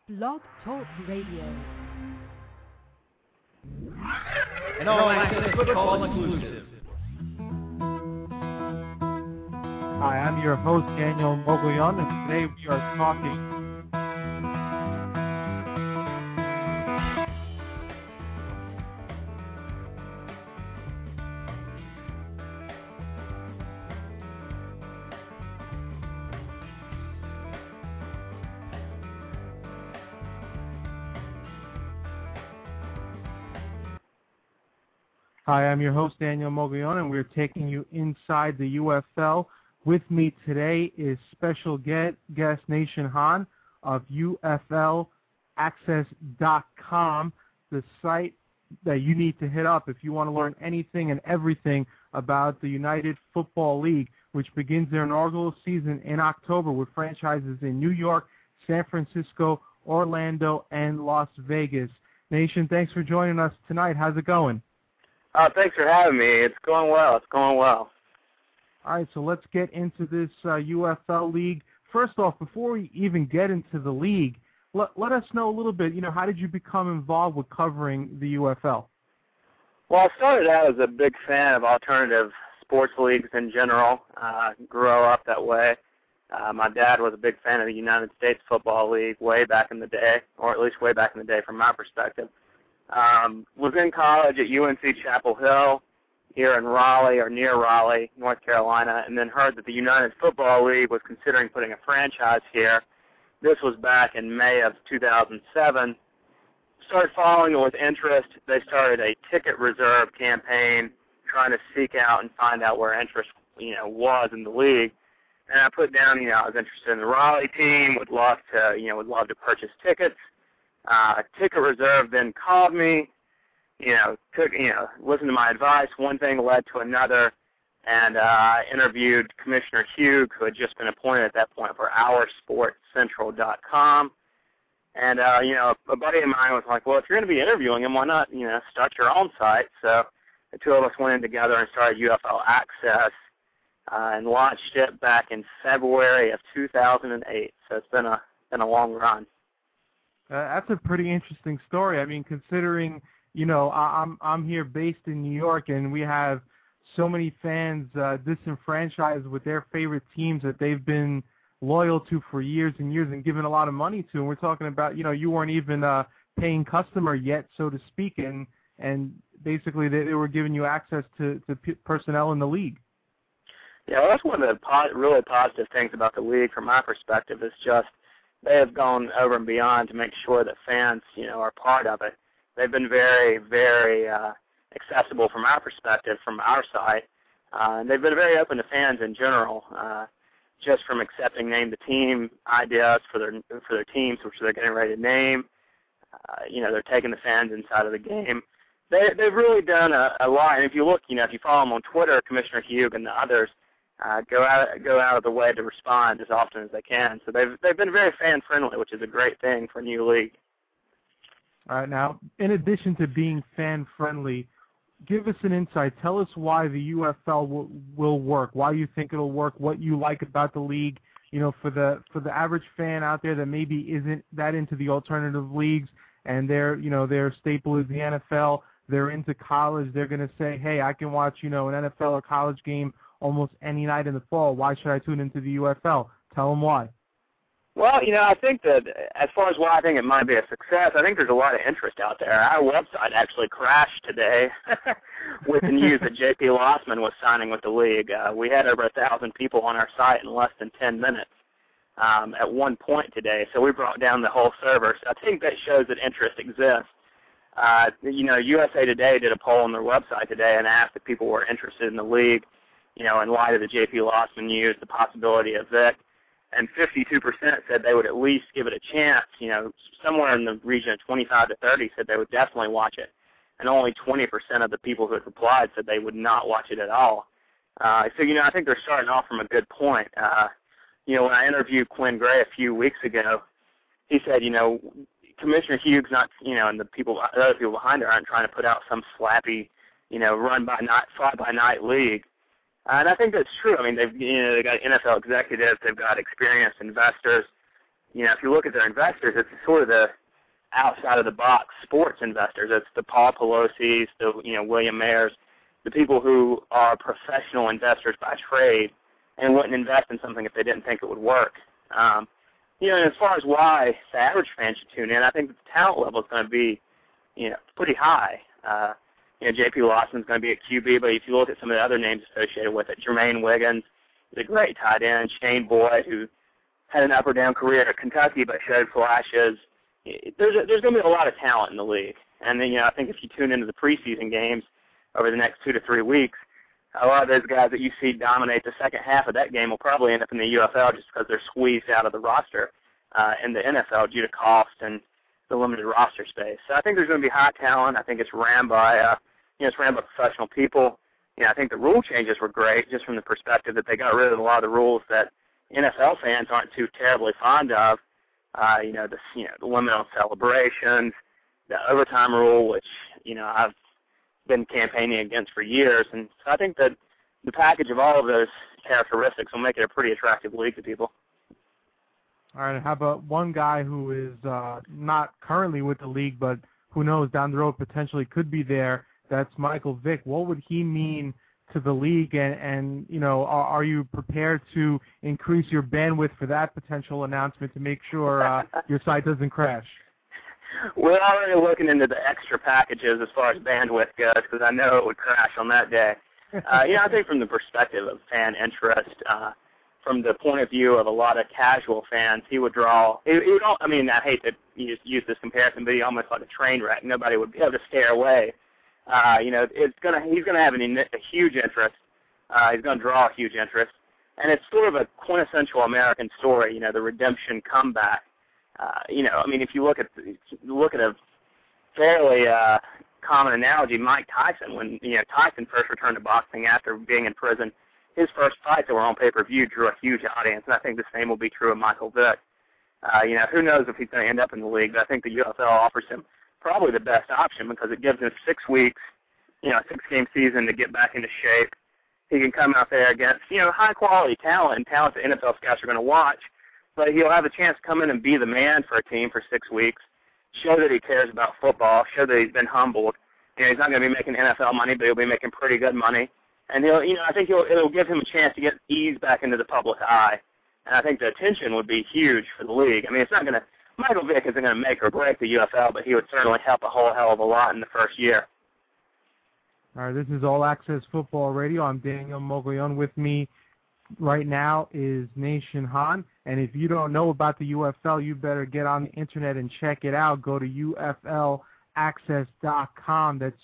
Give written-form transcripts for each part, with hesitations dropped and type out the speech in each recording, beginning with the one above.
Blog Talk Radio. An all-access football exclusive. Hi, I'm your host, Daniel Moglion, and today we are talking Hi, I'm your host, Daniel Moglion, and we're taking you inside the UFL. With me today is special guest Nation Hahn of UFLaccess.com, the site that you need to hit up if you want to learn anything and everything about the United Football League, which begins their inaugural season in October with franchises in New York, San Francisco, Orlando, and Las Vegas. Nation, thanks for joining us tonight. How's it going? Thanks for having me. It's going well. All right, so let's get into this UFL league. First off, before we even get into the league, let us know a little bit, how did you become involved with covering the UFL? Well, I started out as a big fan of alternative sports leagues in general. Grew up that way. My dad was a big fan of the United States Football League way back in the day, or at least way back in the day from my perspective. Was in college at UNC Chapel Hill here in Raleigh or near Raleigh, North Carolina, and then heard that the United Football League was considering putting a franchise here. This was back in May of 2007. Started following it with interest. They started a ticket reserve campaign trying to seek out and find out where interest, was in the league. And I put down, I was interested in the Raleigh team, would love to purchase tickets. Ticket Reserve then called me, listened to my advice. One thing led to another, and I interviewed Commissioner Hugh, who had just been appointed at that point for OurSportsCentral.com. And, a buddy of mine was like, well, if you're going to be interviewing him, why not, start your own site? So the two of us went in together and started UFL Access and launched it back in February of 2008. So it's been a long run. That's a pretty interesting story. I mean, considering, I'm here based in New York, and we have so many fans disenfranchised with their favorite teams that they've been loyal to for years and years and given a lot of money to. And we're talking about, you weren't even a paying customer yet, so to speak, and basically they were giving you access to personnel in the league. Yeah, well, that's one of the really positive things about the league from my perspective is just they have gone over and beyond to make sure that fans, are part of it. They've been very, very accessible from our perspective, from our side. And they've been very open to fans in general, just from accepting name-the-team ideas for their teams, which they're getting ready to name. They're taking the fans inside of the game. They've really done a lot. And if you look, if you follow them on Twitter, Commissioner Hugh and the others, go out of the way to respond as often as they can. So they've been very fan-friendly, which is a great thing for a new league. All right, now, in addition to being fan-friendly, give us an insight. Tell us why the UFL will work, why you think it'll work, what you like about the league. For the average fan out there that maybe isn't that into the alternative leagues and their staple is the NFL, they're into college, they're going to say, hey, I can watch, an NFL or college game almost any night in the fall. Why should I tune into the UFL? Tell them why. Well, I think that as far as why I think it might be a success, I think there's a lot of interest out there. Our website actually crashed today with the news that J.P. Lossman was signing with the league. We had over 1,000 people on our site in less than 10 minutes at one point today, so we brought down the whole server. So I think that shows that interest exists. USA Today did a poll on their website today and asked if people were interested in the league, in light of the J.P. Lossman news, the possibility of Vic, and 52% said they would at least give it a chance. Somewhere in the region of 25 to 30 said they would definitely watch it, and only 20% of the people who had replied said they would not watch it at all. So, I think they're starting off from a good point. When I interviewed Quinn Gray a few weeks ago, he said, Commissioner Hughes not, and the other people behind her aren't trying to put out some slappy, fly-by-night league. And I think that's true. I mean, they've got NFL executives, they've got experienced investors, if you look at their investors, it's sort of the outside-of-the-box sports investors. It's the Paul Pelosi's, the William Mayers, the people who are professional investors by trade and wouldn't invest in something if they didn't think it would work. And as far as why the average fan should tune in, I think the talent level is going to be, pretty high. J.P. Lawson's going to be at QB, but if you look at some of the other names associated with it, Jermaine Wiggins is a great tight end, Shane Boyd, who had an up-or-down career at Kentucky but showed flashes. There's going to be a lot of talent in the league. And then, I think if you tune into the preseason games over the next 2 to 3 weeks, a lot of those guys that you see dominate the second half of that game will probably end up in the UFL just because they're squeezed out of the roster in the NFL due to cost and the limited roster space. So I think there's going to be high talent. I think it's ran by professional people. I think the rule changes were great just from the perspective that they got rid of a lot of the rules that NFL fans aren't too terribly fond of. The limit on celebrations, the overtime rule, which, I've been campaigning against for years. And so I think that the package of all of those characteristics will make it a pretty attractive league to people. All right, how about one guy who is not currently with the league, but who knows down the road potentially could be there? That's Michael Vick. What would he mean to the league, and are you prepared to increase your bandwidth for that potential announcement to make sure your site doesn't crash? We're already looking into the extra packages as far as bandwidth goes because I know it would crash on that day. I think from the perspective of fan interest, from the point of view of a lot of casual fans, he would draw. I hate to use this comparison, but he's almost like a train wreck. Nobody would be able to stare away. He's going to have a huge interest. He's going to draw a huge interest, and it's sort of a quintessential American story. The redemption comeback. If you look at a fairly common analogy, Mike Tyson, when Tyson first returned to boxing after being in prison, his first fights that were on pay-per-view drew a huge audience, and I think the same will be true of Michael Vick. Who knows if he's going to end up in the league, but I think the UFL offers him probably the best option because it gives him 6 weeks, a 6-game season to get back into shape. He can come out there against, high-quality talent and talent that NFL scouts are going to watch, but he'll have a chance to come in and be the man for a team for 6 weeks, show that he cares about football, show that he's been humbled. He's not going to be making NFL money, but he'll be making pretty good money. And I think it'll give him a chance to get eased back into the public eye. And I think the attention would be huge for the league. Michael Vick isn't going to make or break the UFL, but he would certainly help a whole hell of a lot in the first year. All right, this is All Access Football Radio. I'm Daniel Moglione. With me right now is Nation Hahn. And if you don't know about the UFL, you better get on the internet and check it out. Go to UFLaccess.com. That's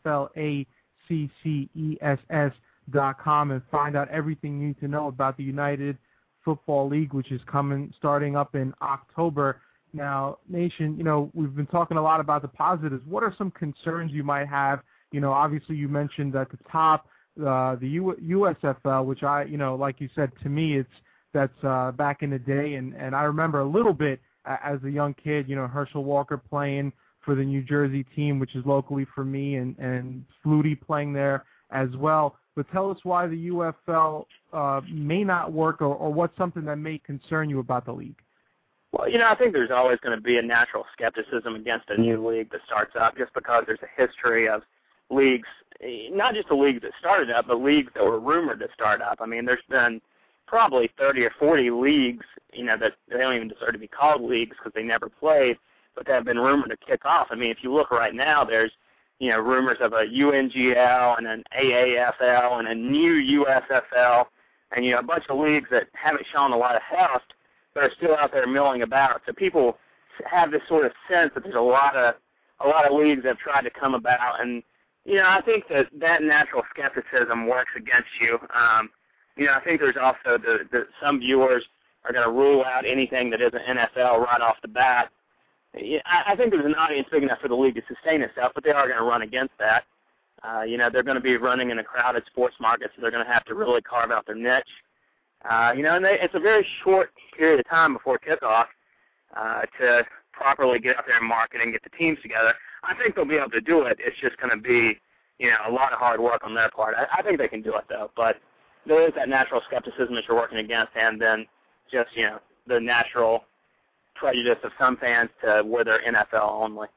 UFLACCESS.com and find out everything you need to know about the United Football League, which is starting up in October. Now, Nation, we've been talking a lot about the positives. What are some concerns you might have? Obviously you mentioned at the top the USFL, which like you said, to me, that's back in the day, and I remember a little bit as a young kid, Herschel Walker playing for the New Jersey team, which is locally for me, and Flutie playing there as well. But tell us why the UFL may not work, or what's something that may concern you about the league. Well, I think there's always going to be a natural skepticism against a new league that starts up just because there's a history of leagues, not just the leagues that started up, but leagues that were rumored to start up. There's been probably 30 or 40 leagues, that they don't even deserve to be called leagues because they never played, but that have been rumored to kick off. If you look right now, there's, rumors of a UNGL and an AAFL and a new USFL and, a bunch of leagues that haven't shown a lot of heft but are still out there milling about. So people have this sort of sense that there's a lot of leagues that have tried to come about, and I think that natural skepticism works against you. I think there's also some viewers are going to rule out anything that isn't NFL right off the bat. I think there's an audience big enough for the league to sustain itself, but they are going to run against that. They're going to be running in a crowded sports market, so they're going to have to really carve out their niche. It's a very short period of time before kickoff to properly get out there and market and get the teams together. I think they'll be able to do it. It's just going to be, a lot of hard work on their part. I think they can do it, though. But there is that natural skepticism that you're working against, and then just, the natural prejudice of some fans to where they're NFL only.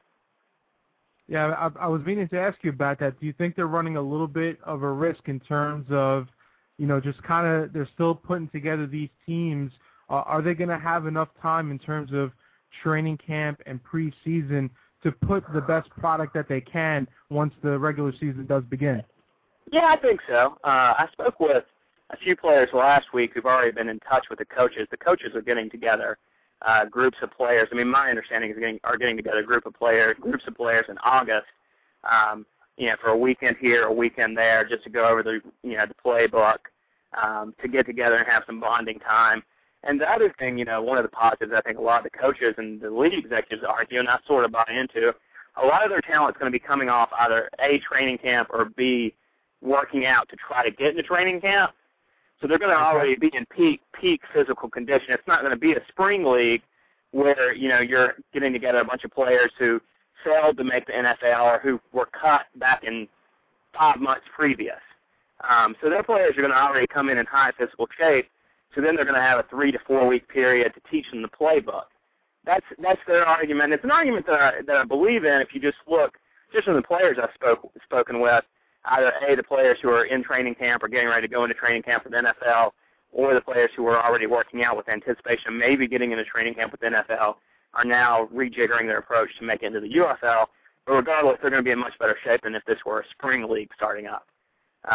Yeah, I was meaning to ask you about that. Do you think they're running a little bit of a risk in terms of, just kind of they're still putting together these teams? Are they going to have enough time in terms of training camp and preseason to put the best product that they can once the regular season does begin? Yeah, I think so. I spoke with a few players last week who've already been in touch with the coaches. The coaches are getting together groups of players. I mean, my understanding is getting together groups of players in August, for a weekend here, a weekend there, just to go over the playbook, to get together and have some bonding time. And the other thing, one of the positives I think a lot of the coaches and the league executives argue, and I sort of buy into, a lot of their talent is going to be coming off either A, training camp, or B, working out to try to get into training camp. So they're going to already be in peak physical condition. It's not going to be a spring league where, you're getting together a bunch of players who failed to make the NFL or who were cut back in 5 months previous. So their players are going to already come in high physical shape. So then they're going to have a 3 to 4 week period to teach them the playbook. That's their argument. It's an argument that I believe in. If you just look, just from the players I've spoken with, either A, the players who are in training camp or getting ready to go into training camp with the NFL, or the players who are already working out with anticipation of maybe getting into training camp with the NFL, are now rejiggering their approach to make it into the UFL. But regardless, they're going to be in much better shape than if this were a spring league starting up. So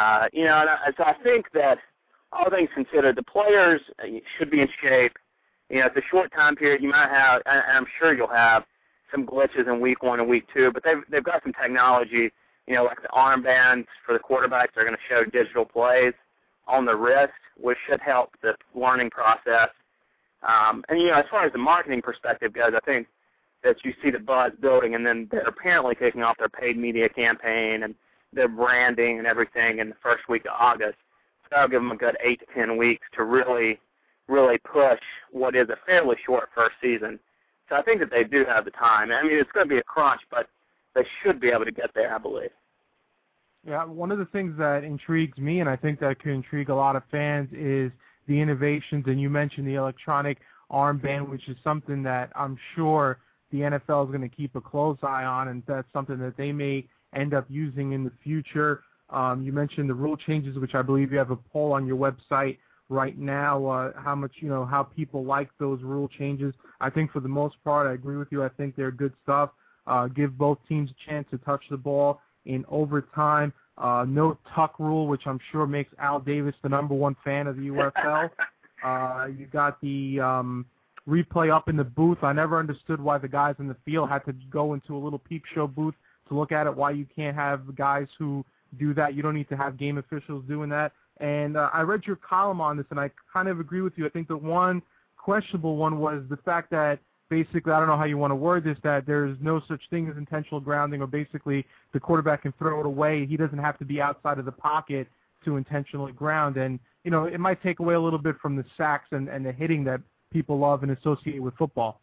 I think that all things considered, the players should be in shape. It's a short time period. You might have, and I'm sure you'll have, some glitches in week 1 and week 2, but they've got some technology, like the armbands for the quarterbacks. They're going to show digital plays on the wrist, which should help the learning process. And as far as the marketing perspective goes, I think that you see the buzz building, and then they're apparently kicking off their paid media campaign and their branding and everything in the first week of August. So that'll give them a good 8 to 10 weeks to really, really push what is a fairly short first season. So I think that they do have the time. I mean, it's going to be a crunch, but they should be able to get there, I believe. Yeah, one of the things that intrigues me, and I think that could intrigue a lot of fans, is the innovations. And you mentioned the electronic armband, which is something that I'm sure the NFL is going to keep a close eye on, and that's something that they may end up using in the future. You mentioned the rule changes, which I believe you have a poll on your website right now, how much, how people like those rule changes. I think for the most part, I agree with you. I think they're good stuff. Give both teams a chance to touch the ball in overtime. No tuck rule, which I'm sure makes Al Davis the #1 fan of the UFL. You got the replay up in the booth. I never understood why the guys in the field had to go into a little peep show booth to look at it, why you can't have guys who do that. You don't need to have game officials doing that. And I read your column on this, and I kind of agree with you. I think the one questionable one was the fact that basically, I don't know how you want to word this, that there's no such thing as intentional grounding, or basically the quarterback can throw it away. He doesn't have to be outside of the pocket to intentionally ground. And, it might take away a little bit from the sacks and the hitting that people love and associate with football.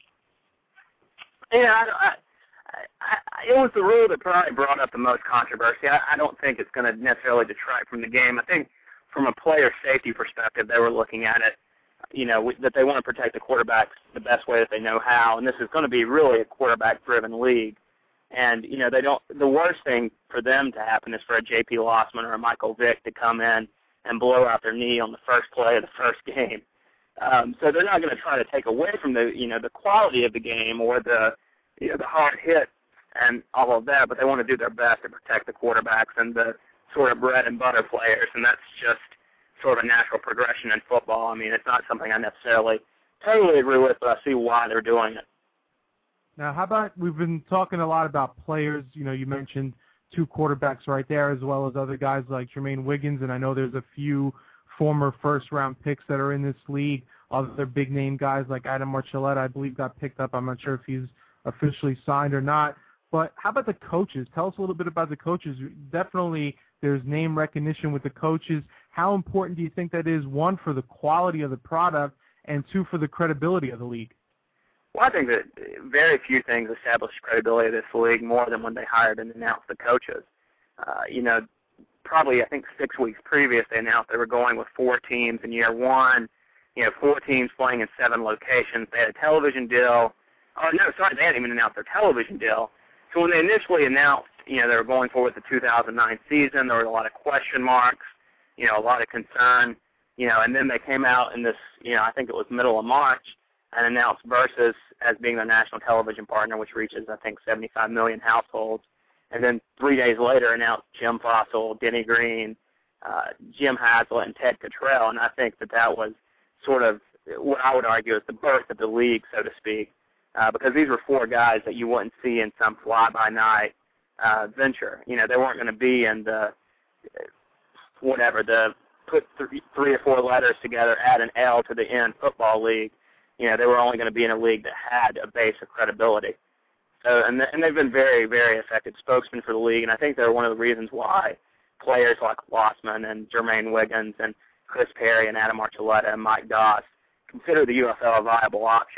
Yeah, it was the rule that probably brought up the most controversy. I don't think it's going to necessarily detract from the game. I think from a player safety perspective, they were looking at it, that they want to protect the quarterbacks the best way that they know how, and this is going to be really a quarterback-driven league. And, the worst thing for them to happen is for a J.P. Lossman or a Michael Vick to come in and blow out their knee on the first play of the first game. So they're not going to try to take away from the quality of the game or the hard hit and all of that, but they want to do their best to protect the quarterbacks and the sort of bread and butter players, and that's just sort of a natural progression in football. I mean, it's not something I necessarily totally agree with, but I see why they're doing it. Now, how about, we've been talking a lot about players. You mentioned 2 quarterbacks right there, as well as other guys like Jermaine Wiggins, and I know there's a few former first-round picks that are in this league. Other big-name guys like Adam Marcelletta, I believe, got picked up. I'm not sure if he's officially signed or not. But how about the coaches? Tell us a little bit about the coaches. Definitely there's name recognition with the coaches. How important do you think that is, 1, for the quality of the product, and 2, for the credibility of the league? Well, I think that very few things establish credibility of this league more than when they hired and announced the coaches. Probably I think 6 weeks previous they announced they were going with 4 teams in year 1, 4 teams playing in 7 locations. They had a television deal. Oh, no, sorry, they hadn't even announced their television deal. So when they initially announced, they were going forward with the 2009 season, there was a lot of question marks, a lot of concern, and then they came out in this, I think it was middle of March, and announced Versus as being their national television partner, which reaches, I think, 75 million households. And then 3 days later announced Jim Fossil, Denny Green, Jim Haslett, and Ted Cottrell, and I think that was sort of what I would argue is the birth of the league, so to speak, because these were 4 guys that you wouldn't see in some fly-by-night venture. They weren't going to be in the put 3 or 4 letters together, add an L to the end football league. They were only going to be in a league that had a base of credibility. So, and they've been very, very effective spokesmen for the league, and I think they're one of the reasons why players like Lossman and Jermaine Wiggins and Chris Perry and Adam Archuleta and Mike Doss consider the UFL a viable option.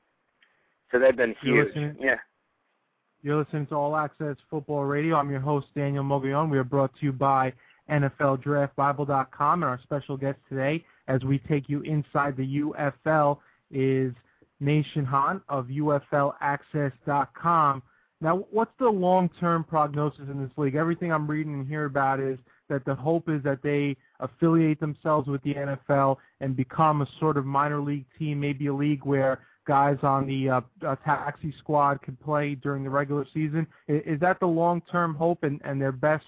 So they've been huge. You're listening to All Access Football Radio. I'm your host, Daniel Mogollon. We are brought to you by NFLDraftBible.com, and our special guest today, as we take you inside the UFL, is Nation Hahn of UFLAccess.com. Now, what's the long-term prognosis in this league? Everything I'm reading and hearing about is that the hope is that they affiliate themselves with the NFL and become a sort of minor league team, maybe a league where guys on the taxi squad can play during the regular season. Is that the long-term hope and their best,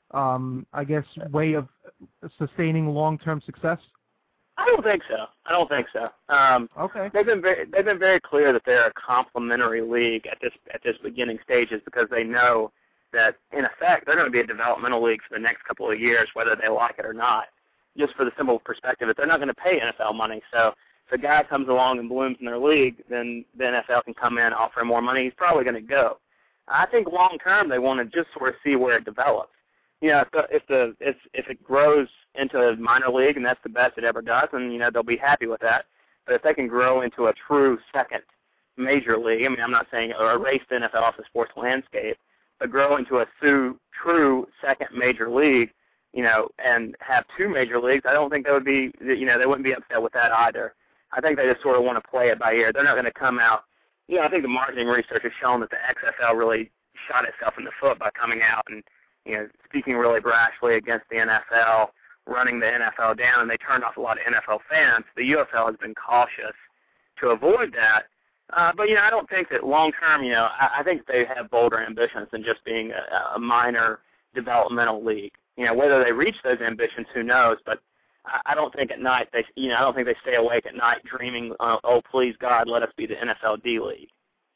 way of sustaining long-term success? I don't think so. Okay. They've been very clear that they're a complementary league at this beginning stages because they know that in effect they're going to be a developmental league for the next couple of years, whether they like it or not. Just for the simple perspective that they're not going to pay NFL money, so if a guy comes along and blooms in their league, then the NFL can come in, offer him more money. He's probably going to go. I think long term they want to just sort of see where it develops. If it grows into a minor league and that's the best it ever does, then they'll be happy with that. But if they can grow into a true second major league, I'm not saying erase the NFL off the sports landscape, but grow into a true second major league, and have 2 major leagues, I don't think they would be, they wouldn't be upset with that either. I think they just sort of want to play it by ear. They're not going to come out. I think the marketing research has shown that the XFL really shot itself in the foot by coming out and speaking really brashly against the NFL, running the NFL down, and they turned off a lot of NFL fans. The UFL has been cautious to avoid that. But I don't think that long term, I think they have bolder ambitions than just being a minor developmental league. Whether they reach those ambitions, who knows? But I don't think at night I don't think they stay awake at night dreaming, oh please God, let us be the NFL D League.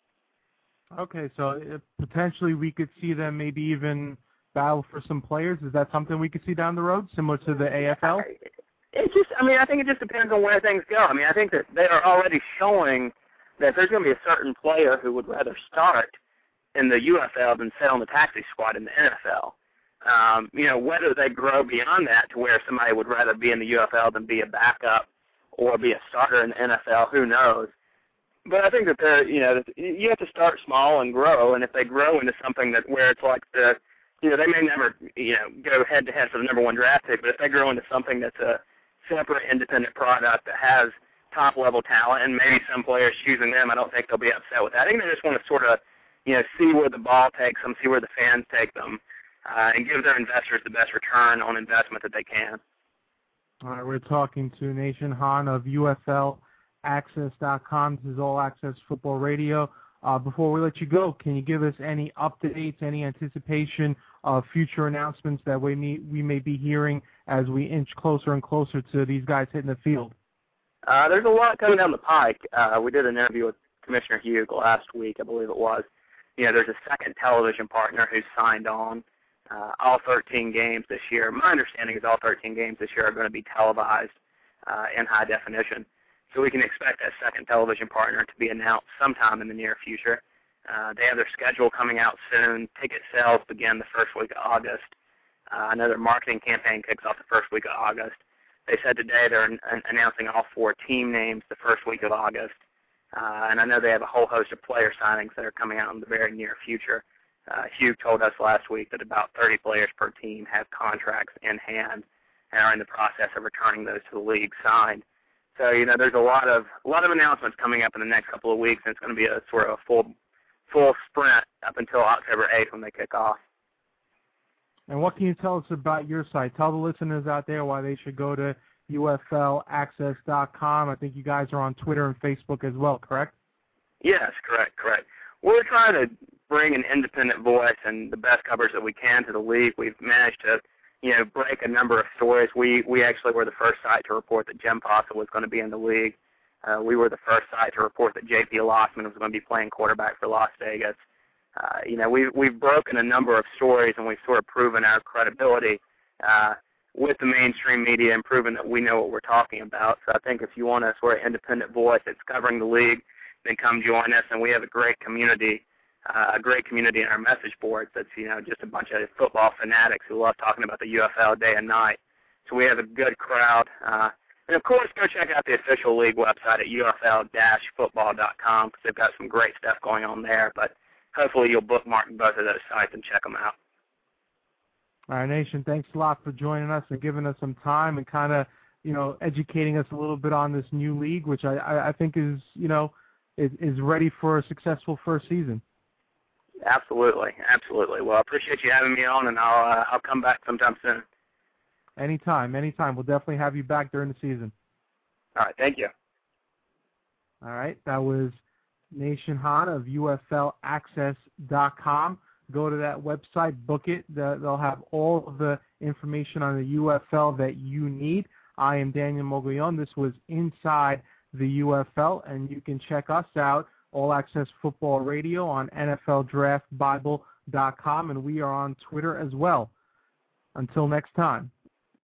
Okay, so potentially we could see them maybe even battle for some players. Is that something we could see down the road, similar to the AFL? I think it just depends on where things go. I think that they are already showing that there's going to be a certain player who would rather start in the UFL than sit on the taxi squad in the NFL. Whether they grow beyond that to where somebody would rather be in the UFL than be a backup or be a starter in the NFL, who knows? But I think that you have to start small and grow, and if they grow into something that where it's like they may never, go head-to-head for the number 1 draft pick, but if they grow into something that's a separate, independent product that has top-level talent and maybe some players choosing them, I don't think they'll be upset with that. I think they just want to sort of, see where the ball takes them, see where the fans take them, and give their investors the best return on investment that they can. All right, we're talking to Nation Hahn of UFLAccess.com. This is All Access Football Radio. Before we let you go, can you give us any updates, any anticipation of future announcements that we may be hearing as we inch closer and closer to these guys hitting the field? There's a lot coming down the pike. We did an interview with Commissioner Hugh last week, I believe it was. There's a second television partner who's signed on. All 13 games this year. My understanding is all 13 games this year are going to be televised in high definition. So we can expect that second television partner to be announced sometime in the near future. They have their schedule coming out soon. Ticket sales begin the first week of August. I know their marketing campaign kicks off the first week of August. They said today they're announcing all 4 team names the first week of August. And I know they have a whole host of player signings that are coming out in the very near future. Hugh told us last week that about 30 players per team have contracts in hand and are in the process of returning those to the league signed. So, there's a lot of announcements coming up in the next couple of weeks, and it's going to be a sort of a full sprint up until October 8th when they kick off. And what can you tell us about your site? Tell the listeners out there why they should go to UFLaccess.com. I think you guys are on Twitter and Facebook as well, correct? Yes, correct. We're trying to bring an independent voice and the best coverage that we can to the league. We've managed to, break a number of stories. We actually were the first site to report that Jim Possa was going to be in the league. We were the first site to report that J.P. Lossman was going to be playing quarterback for Las Vegas. We've broken a number of stories, and we've sort of proven our credibility with the mainstream media and proven that we know what we're talking about. So I think if you want a sort of independent voice that's covering the league, then come join us. And we have a great community in our message boards that's, just a bunch of football fanatics who love talking about the UFL day and night. So we have a good crowd. And, of course, go check out the official league website at ufl-football.com because they've got some great stuff going on there. But hopefully you'll bookmark both of those sites and check them out. All right, Nation, thanks a lot for joining us and giving us some time and kind of, educating us a little bit on this new league, which I think is ready for a successful first season. Absolutely. Well, I appreciate you having me on, and I'll come back sometime soon. Anytime. We'll definitely have you back during the season. All right, thank you. All right, that was Nation Hahn of UFLaccess.com. Go to that website, book it. They'll have all of the information on the UFL that you need. I am Daniel Moglione. This was Inside the UFL, and you can check us out, All Access Football Radio, on NFLDraftBible.com, and we are on Twitter as well. Until next time.